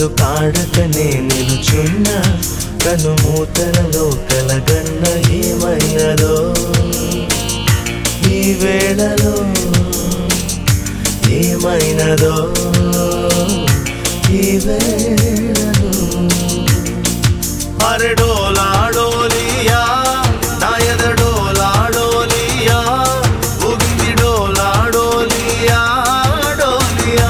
కలలు కాడకనే నిలుచున్న కనుమూతలలో కలగన్న ఏమైనదో ఈ వేళలో ఏమైనదో ఈ వేళలో అరే డోలా డోలియా నాయద డోలా డోలియా ఊగింది డోలా డోలియా డోలియా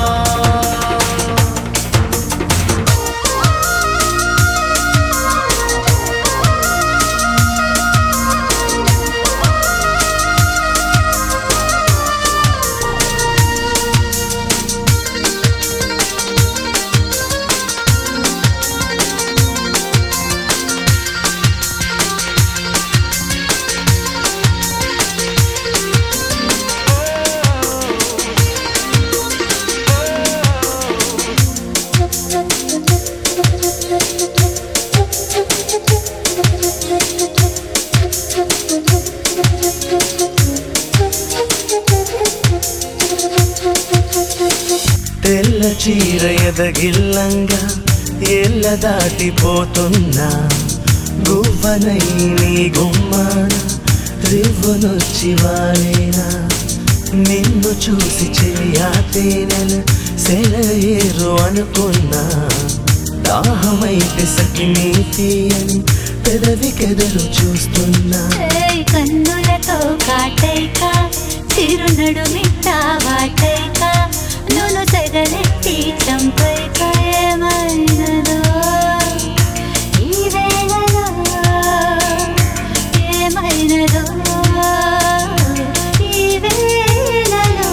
తెల్ల చీర ఎదగిల్లంగా ఎల్ల దాటిపోతున్నా గువ్వనై నీ గుమ్మాన రివ్వునొచ్చి వాలేనా నిన్ను చూసి చెయ్యా తేనెల సెలయేరు అనుకున్నా దాహమైతే సఖి నీ తీయని పెదవికెదరు చూస్తున్నా కన్నులతో కాటైక చిరునడు మిట్ట వాటైక నును తెగలెత్తి చంపైక ఏమైనదో ఈ వేళలో ఏమైనదో ఈ వేళలో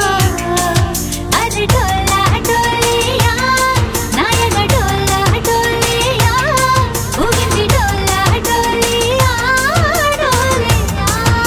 అది డోలా డోలియా నాయక డోలా డోలియా ఊగింది డోలా డోలియా డోలియా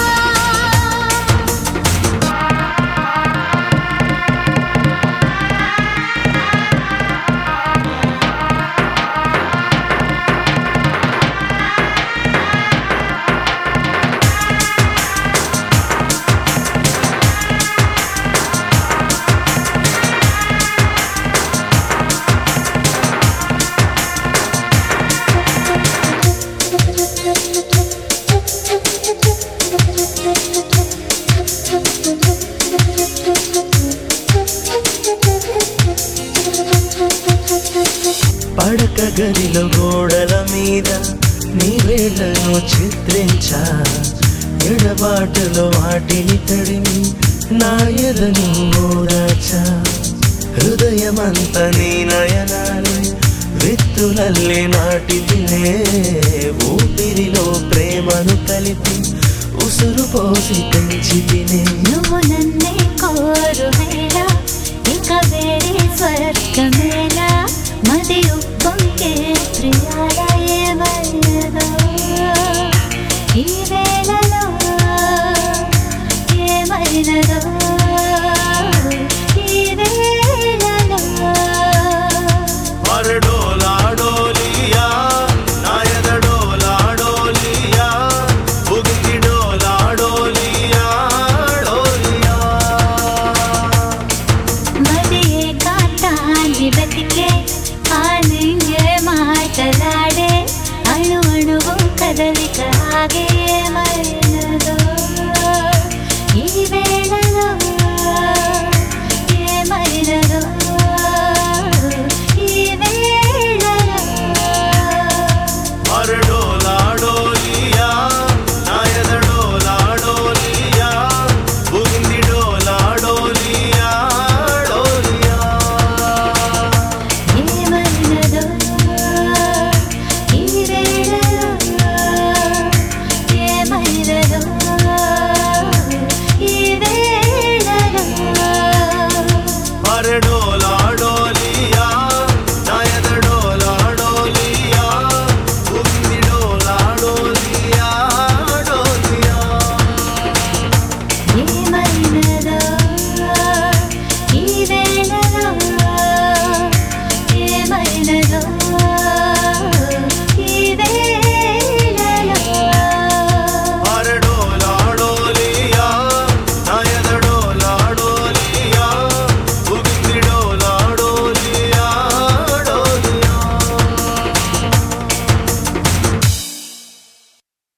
పడక గదిలో గోడల మీద నీ వేళ్ళను చిత్రించా ఎడబాటులో వాటిని తడిమి నా ఎదను ఓదాచా హృదయమంత నీ నయనాలే విత్తులల్లే నాటిదిలే ఊపిరిలో ప్రేమను కలిపి ఉసురు పోసి పెంచి తినే నువ్వు నన్నే కోరు వేళ ఇక వేరే స్వర్గమేళ మది ఉప్పొంగే ప్రియాల ఏమైనదో ఈ వేళలో ఏమైనదో